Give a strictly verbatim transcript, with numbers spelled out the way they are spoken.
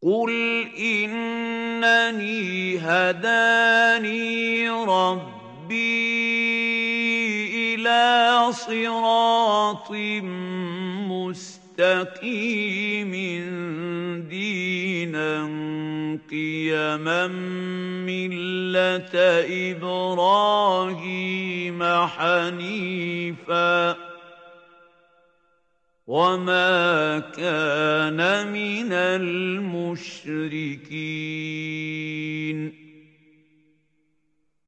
قُلْ إِنَّنِي هَدَانِي رَبِّي إِلَىٰ صِرَاطٍ مُّسْتَقِيمٍ دِينًا قِيَمًا مِّلَّةَ إِبْرَاهِيمَ حَنِيفًا ۖ وَمَا كَانَ مِنَ الْمُشْرِكِينَ